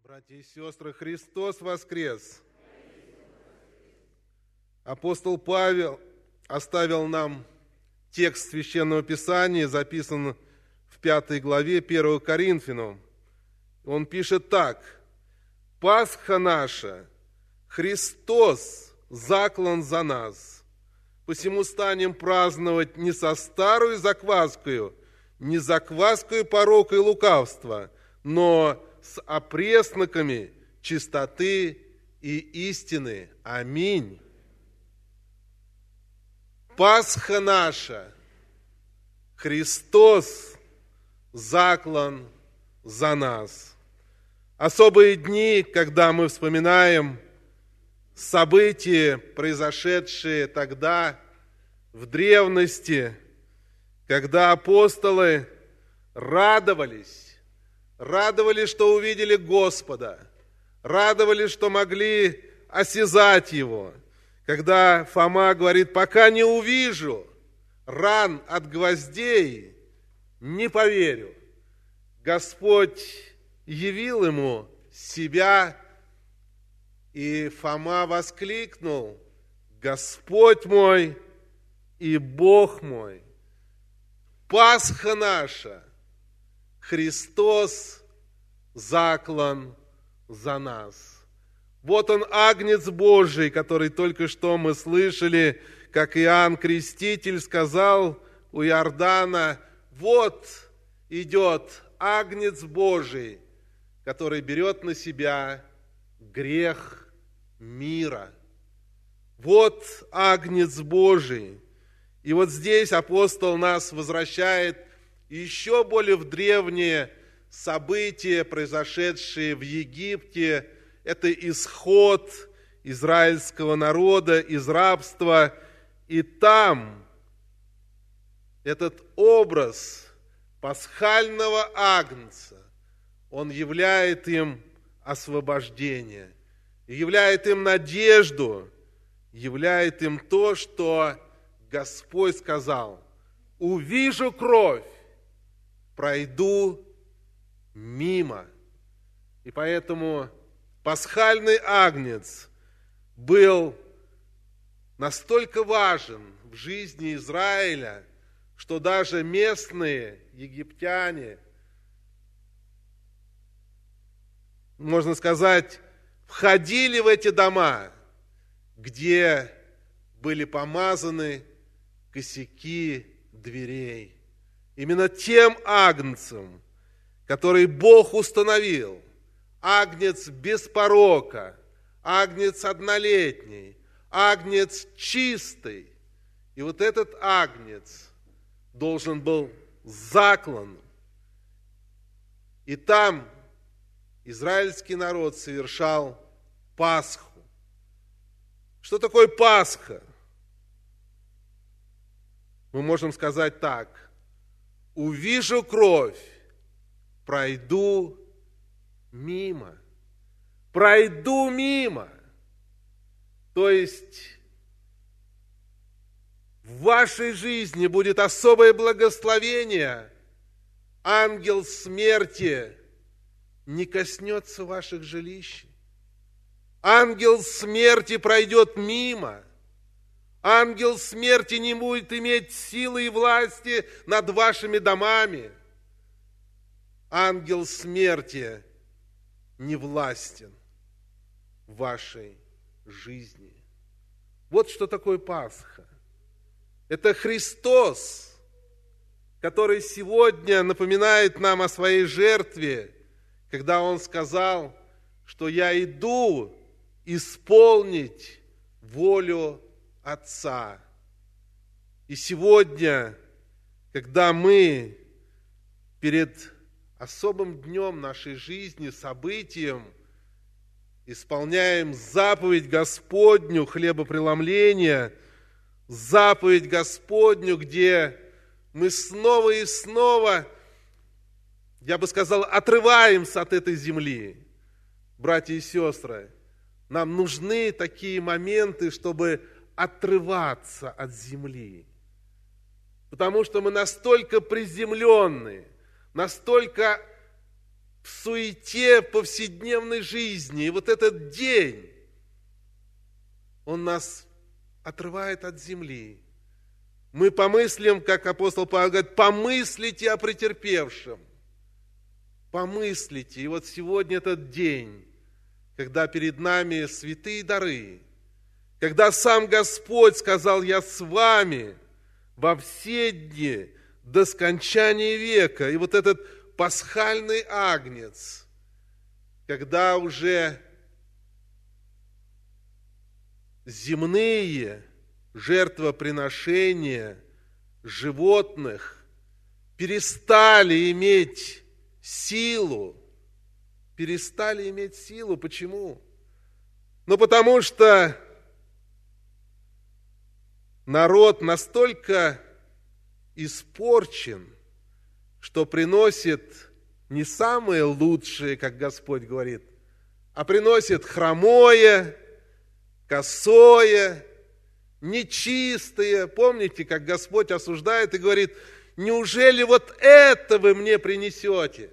Братья и сестры, Христос воскрес! Апостол Павел оставил нам текст Священного Писания, записан в 5 главе 1 Коринфянам. Он пишет так: «Пасха наша, Христос заклан за нас, посему станем праздновать не со старую закваскою, не закваскою порока и лукавства, но с опресноками чистоты и истины». Аминь. Пасха наша, Христос заклан за нас. Особые дни, когда мы вспоминаем события, произошедшие тогда, в древности, когда апостолы радовались, что увидели Господа, радовались, что могли осязать Его. Когда Фома говорит: пока не увижу ран от гвоздей, не поверю. Господь явил ему себя, и Фома воскликнул: Господь мой и Бог мой. Пасха наша, Христос заклан за нас. Вот он, Агнец Божий, который только что мы слышали, как Иоанн Креститель сказал у Иордана: вот идет Агнец Божий, который берет на себя грех мира. Вот Агнец Божий. И вот здесь апостол нас возвращает еще более в древние события, произошедшие в Египте. Это исход израильского народа из рабства. И там этот образ пасхального агнца, он являет им освобождение, являет им надежду, являет им то, что Господь сказал: увижу кровь, пройду мимо. И поэтому пасхальный агнец был настолько важен в жизни Израиля, что даже местные египтяне, можно сказать, входили в эти дома, где были помазаны косяки дверей. Именно тем агнцем, который Бог установил, агнец без порока, агнец однолетний, агнец чистый. И вот этот агнец должен был заклан. И там израильский народ совершал Пасху. Что такое Пасха? Мы можем сказать так: увижу кровь, пройду мимо. Пройду мимо. То есть в вашей жизни будет особое благословение. Ангел смерти не коснется ваших жилищ. Ангел смерти пройдет мимо. Ангел смерти не будет иметь силы и власти над вашими домами. Ангел смерти не властен в вашей жизни. Вот что такое Пасха. Это Христос, который сегодня напоминает нам о своей жертве, когда Он сказал, что я иду исполнить волю Отца. И сегодня, когда мы перед особым днем нашей жизни, событием, исполняем заповедь Господню хлебопреломления, заповедь Господню, где мы снова и снова, я бы сказал, отрываемся от этой земли. Братья и сестры, нам нужны такие моменты, чтобы отрываться от земли. Потому что мы настолько приземленные, настолько в суете повседневной жизни. И вот этот день, он нас отрывает от земли. Мы помыслим, как апостол Павел говорит, помыслите о претерпевшем. Помыслите. И вот сегодня этот день, когда перед нами святые дары, когда сам Господь сказал: «Я с вами во все дни до скончания века». И вот этот пасхальный агнец, когда уже земные жертвоприношения животных перестали иметь силу. Перестали иметь силу. Почему? Ну, потому что народ настолько испорчен, что приносит не самое лучшее, как Господь говорит, а приносит хромое, косое, нечистое. Помните, как Господь осуждает и говорит: неужели вот это вы мне принесете?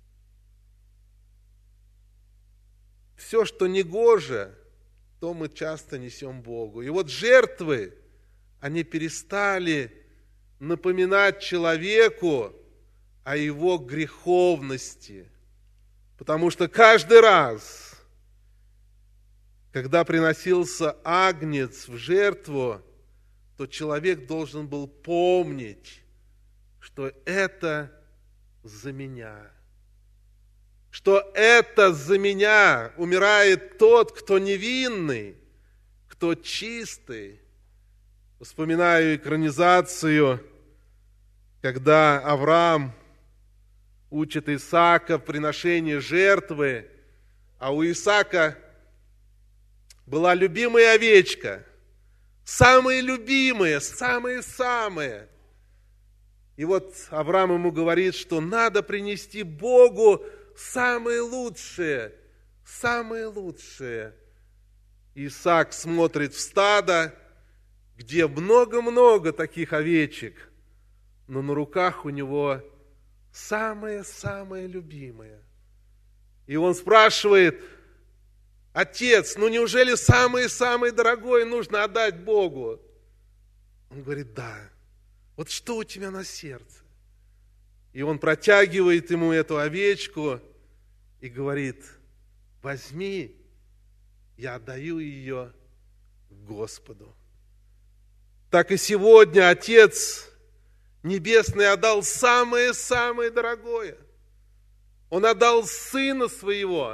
Все, что негоже, то мы часто несем Богу. И вот жертвы, они перестали напоминать человеку о его греховности. Потому что каждый раз, когда приносился агнец в жертву, то человек должен был помнить, что это за меня. Что это за меня умирает тот, кто невинный, кто чистый. Вспоминаю экранизацию, когда Авраам учит Исаака в приношении жертвы, а у Исаака была любимая овечка, самые любимые, самые-самые. И вот Авраам ему говорит, что надо принести Богу самые лучшие, самые лучшие. Исаак смотрит в стадо, где много-много таких овечек, но на руках у него самое-самое любимое. И он спрашивает: отец, ну неужели самое-самое дорогое нужно отдать Богу? Он говорит: да. Вот что у тебя на сердце? И он протягивает ему эту овечку и говорит: возьми, я отдаю ее Господу. Так и сегодня Отец Небесный отдал самое-самое дорогое. Он отдал Сына Своего,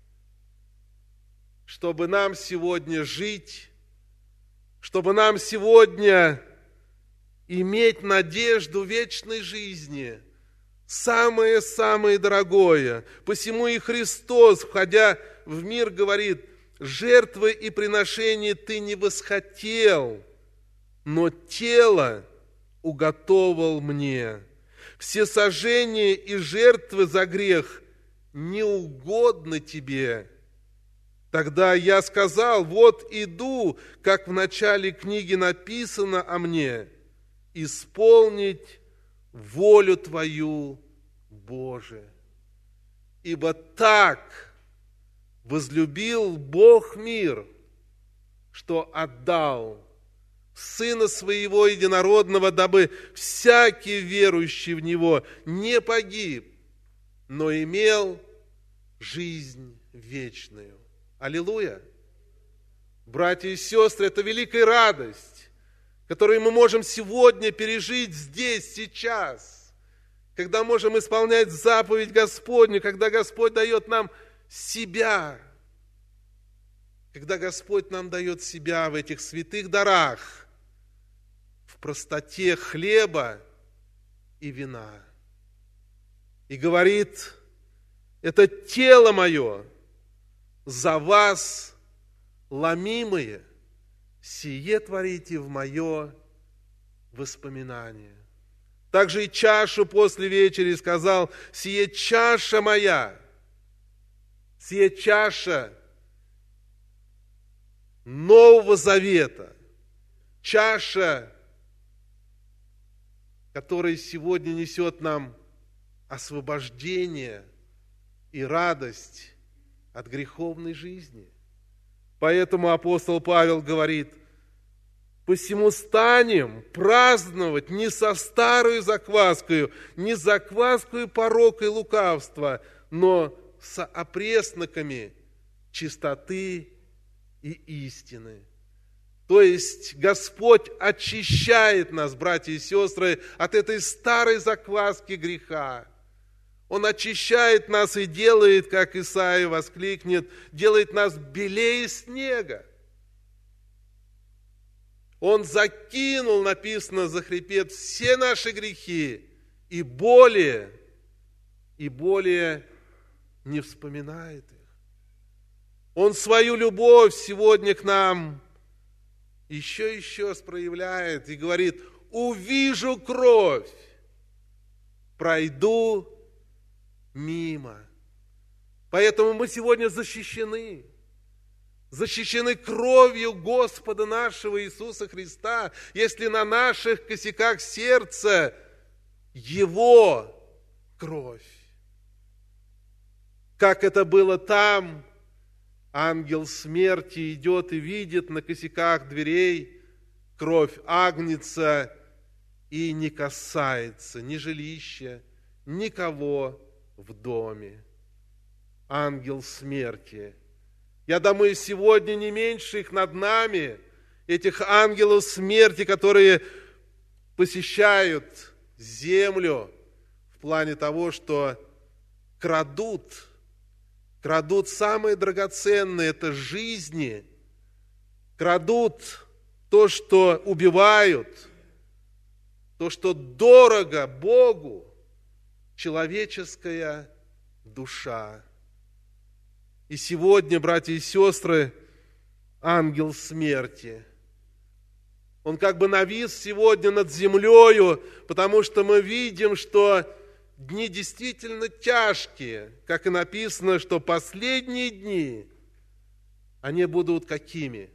чтобы нам сегодня жить, чтобы нам сегодня иметь надежду вечной жизни. Самое-самое дорогое. Посему и Христос, входя в мир, говорит: жертвы и приношения ты не восхотел, но тело уготовал мне. Всесожжения и жертвы за грех не угодны тебе. Тогда я сказал: вот иду, как в начале книги написано о мне, исполнить волю Твою, Боже. Ибо так возлюбил Бог мир, что отдал Сына Своего Единородного, дабы всякий верующий в Него не погиб, но имел жизнь вечную. Аллилуйя! Братья и сестры, это великая радость, которую мы можем сегодня пережить здесь, сейчас, когда можем исполнять заповедь Господню, когда Господь дает нам себя, когда Господь нам дает себя в этих святых дарах, в простоте хлеба и вина. И говорит: это тело мое, за вас ломимое, сие творите в мое воспоминание. Также и чашу после вечери сказал: сие чаша моя, сие чаша Нового Завета, чаша, которая сегодня несет нам освобождение и радость от греховной жизни. Поэтому апостол Павел говорит: посему станем праздновать не со старой закваскою, не закваскою порока и лукавства, но с опресноками чистоты и истины. То есть Господь очищает нас, братья и сестры, от этой старой закваски греха. Он очищает нас и делает, как Исаия воскликнет, делает нас белее снега. Он закинул, написано, за хребет все наши грехи и более не вспоминает их. Он свою любовь сегодня к нам еще проявляет и говорит: увижу кровь, пройду мимо. Поэтому мы сегодня защищены кровью Господа нашего Иисуса Христа, если на наших косяках сердца Его кровь. Как это было там, ангел смерти идет и видит на косяках дверей кровь агнца и не касается ни жилища, никого в доме. Ангел смерти. Я думаю, сегодня не меньше их над нами, этих ангелов смерти, которые посещают землю в плане того, что крадут самые драгоценные, это жизни, крадут то, что убивают, то, что дорого Богу, человеческая душа. И сегодня, братья и сестры, ангел смерти, он как бы навис сегодня над землею, потому что мы видим, что дни действительно тяжкие, как и написано, что последние дни, они будут какими?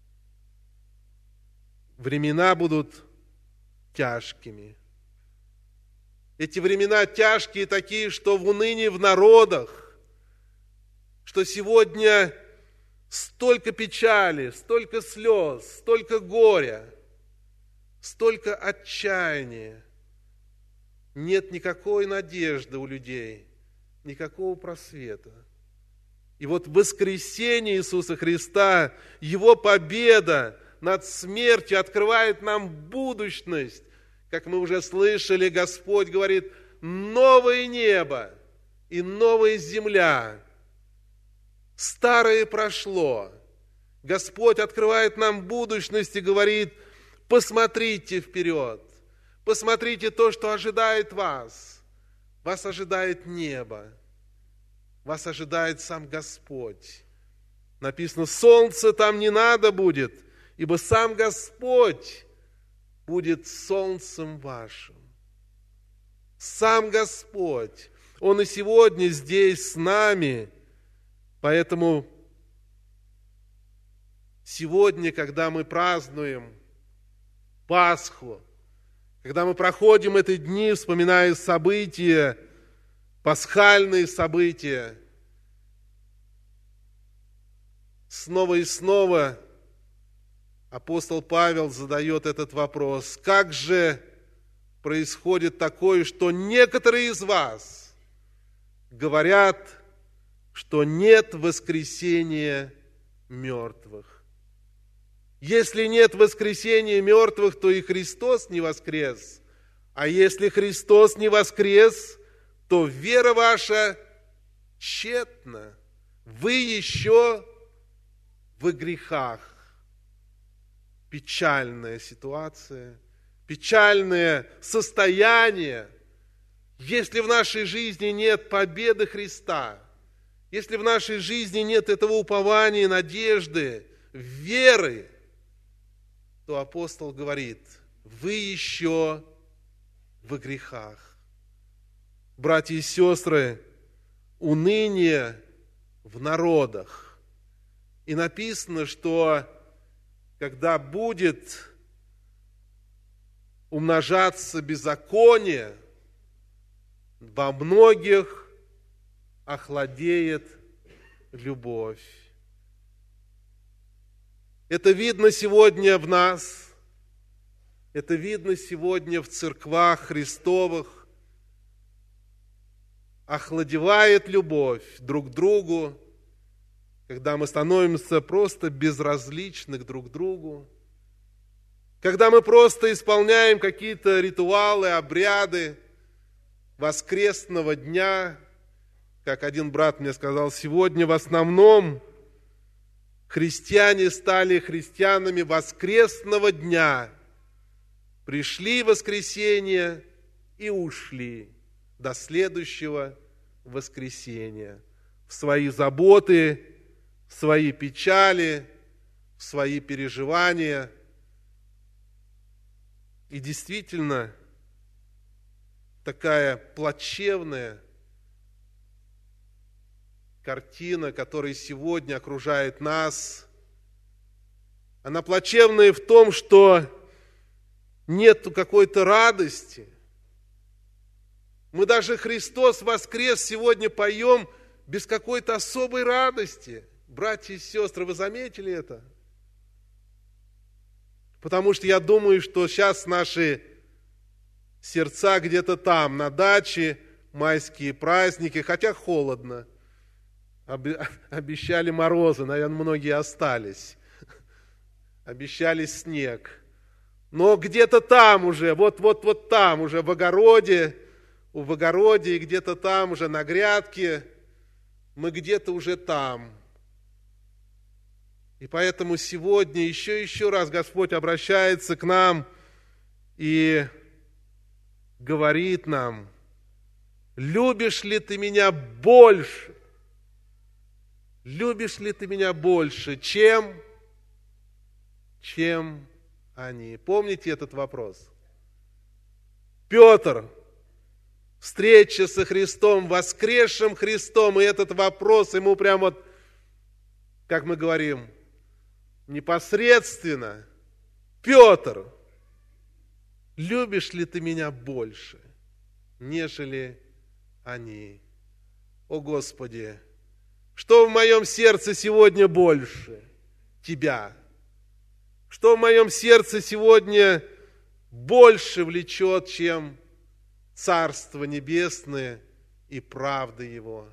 Времена будут тяжкими. Эти времена тяжкие такие, что в унынии в народах, что сегодня столько печали, столько слез, столько горя, столько отчаяния. Нет никакой надежды у людей, никакого просвета. И вот воскресение Иисуса Христа, Его победа над смертью открывает нам будущность. Как мы уже слышали, Господь говорит: новое небо и новая земля. Старое прошло. Господь открывает нам будущность и говорит: посмотрите вперед. Посмотрите то, что ожидает вас. Вас ожидает небо. Вас ожидает сам Господь. Написано, солнце там не надо будет, ибо сам Господь будет солнцем вашим. Сам Господь. Он и сегодня здесь с нами. Поэтому сегодня, когда мы празднуем Пасху, когда мы проходим эти дни, вспоминая события, пасхальные события, снова и снова апостол Павел задает этот вопрос: как же происходит такое, что некоторые из вас говорят, что нет воскресения мертвых? Если нет воскресения мертвых, то и Христос не воскрес. А если Христос не воскрес, то вера ваша тщетна. Вы еще в грехах. Печальная ситуация, печальное состояние. Если в нашей жизни нет победы Христа, если в нашей жизни нет этого упования, надежды, веры, то апостол говорит: вы еще в грехах. Братья и сестры, уныние в народах. И написано, что когда будет умножаться беззаконие, во многих охладеет любовь. Это видно сегодня в нас, это видно сегодня в церквах Христовых. Охладевает любовь друг к другу, когда мы становимся просто безразличны друг к другу, когда мы просто исполняем какие-то ритуалы, обряды воскресного дня. Как один брат мне сказал, сегодня в основном христиане стали христианами воскресного дня. Пришли в воскресенье и ушли до следующего воскресенья в свои заботы, в свои печали, в свои переживания. И действительно, такая плачевная картина, которая сегодня окружает нас, она плачевная в том, что нет какой-то радости. Мы даже «Христос воскрес» сегодня поем без какой-то особой радости. Братья и сестры, вы заметили это? Потому что я думаю, что сейчас наши сердца где-то там, на даче, майские праздники, хотя холодно. Обещали морозы, наверное, многие остались. Обещали снег. Но где-то там уже, вот там уже в огороде, и где-то там уже на грядке, мы где-то уже там. И поэтому сегодня еще раз Господь обращается к нам и говорит нам: любишь ли ты меня больше? Любишь ли ты меня больше, чем они? Помните этот вопрос? Петр, встреча со Христом, воскресшим Христом, и этот вопрос ему прям вот, как мы говорим, непосредственно: Петр, любишь ли ты меня больше, нежели они? О Господи, что в моем сердце сегодня больше Тебя? Что в моем сердце сегодня больше влечет, чем Царство Небесное и правда Его?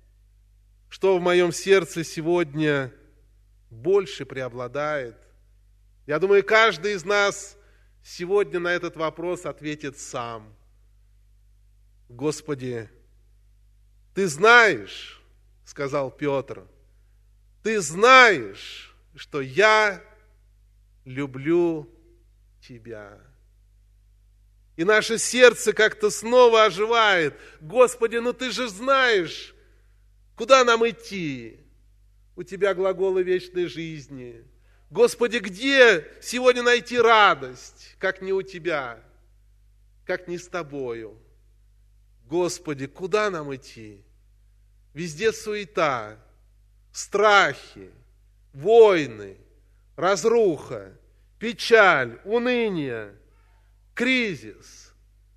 Что в моем сердце сегодня больше преобладает? Я думаю, каждый из нас сегодня на этот вопрос ответит сам. Господи, Ты знаешь, сказал Петр, Ты знаешь, что я люблю Тебя. И наше сердце как-то снова оживает. Господи, ну Ты же знаешь, куда нам идти. У Тебя глаголы вечной жизни. Господи, где сегодня найти радость, как не у Тебя, как не с Тобою? Господи, куда нам идти? Везде суета, страхи, войны, разруха, печаль, уныние, кризис,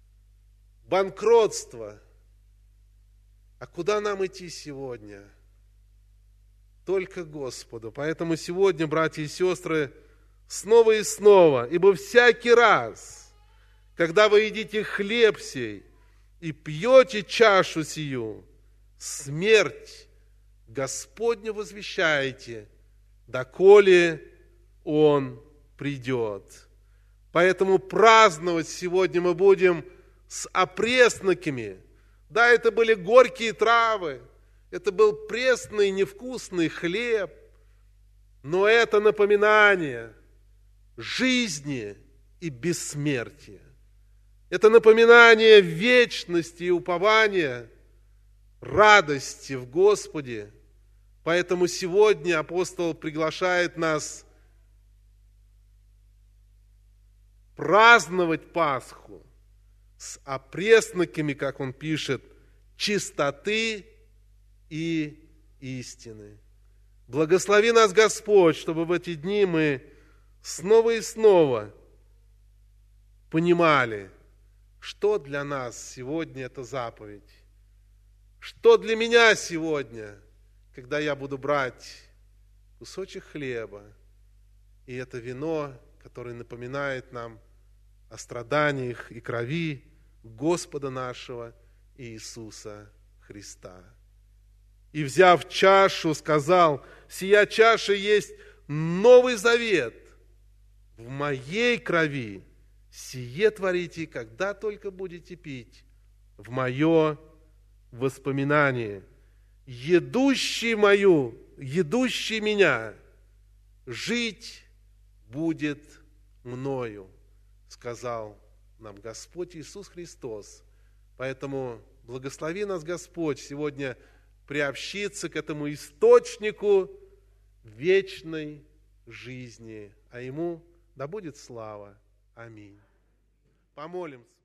банкротство. А куда нам идти сегодня? Только Господу. Поэтому сегодня, братья и сестры, снова и снова, ибо всякий раз, когда вы едите хлеб сей и пьете чашу сию, смерть Господню возвещаете, доколе Он придет. Поэтому праздновать сегодня мы будем с опресноками. Да, это были горькие травы, это был пресный, невкусный хлеб, но это напоминание жизни и бессмертия. Это напоминание вечности и упования, радости в Господе. Поэтому сегодня апостол приглашает нас праздновать Пасху с опресноками, как он пишет, чистоты и истины. Благослови нас, Господь, чтобы в эти дни мы снова и снова понимали, что для нас сегодня эта заповедь, Что для меня сегодня, когда я буду брать кусочек хлеба, и это вино, которое напоминает нам о страданиях и крови Господа нашего Иисуса Христа. И, взяв чашу, сказал: «Сия чаша есть новый завет в моей крови. Сие творите, когда только будете пить, в мое воспоминание. Едущий меня, жить будет мною», сказал нам Господь Иисус Христос. Поэтому благослови нас, Господь, сегодня приобщиться к этому источнику вечной жизни, а Ему да будет слава. Аминь. Помолимся.